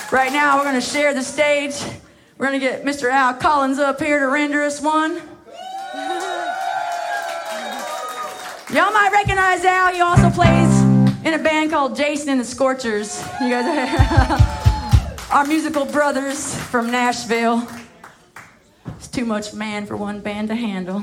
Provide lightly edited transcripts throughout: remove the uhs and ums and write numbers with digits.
Right now, we're going to share the stage. We're going to get Mr. Al Collins up here to render us one. Y'all might recognize Al. He also plays in a band called Jason and the Scorchers. You guys are our musical brothers from Nashville. It's too much man for one band to handle.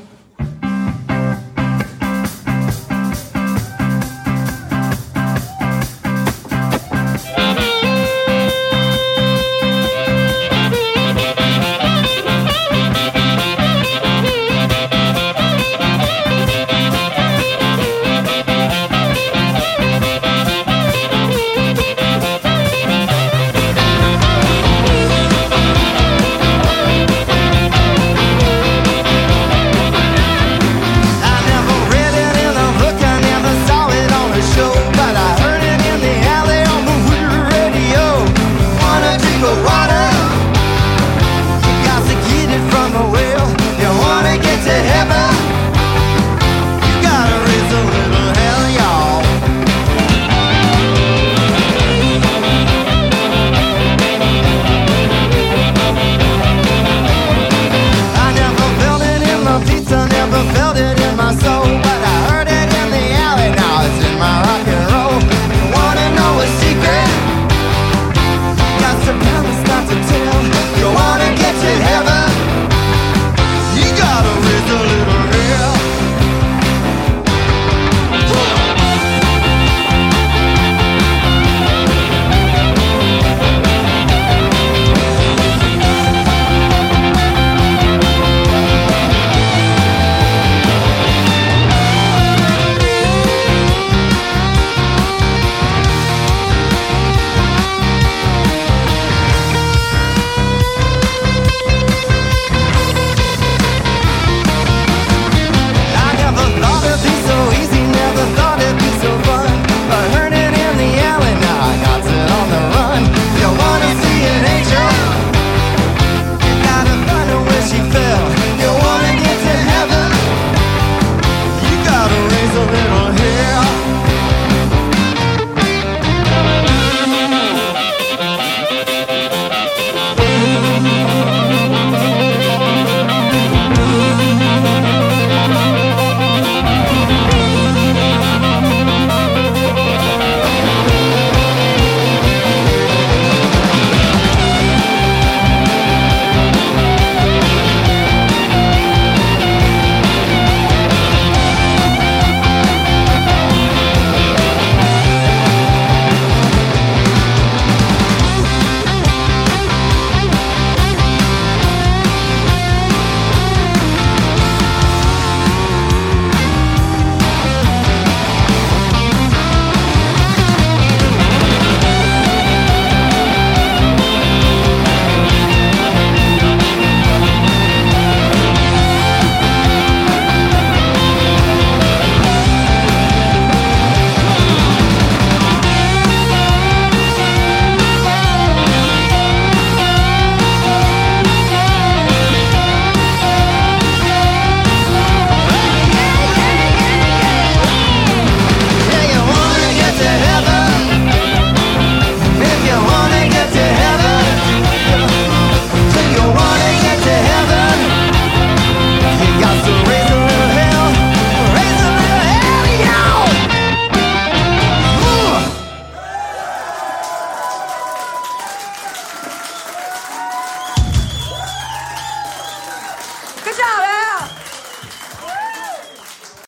Good job.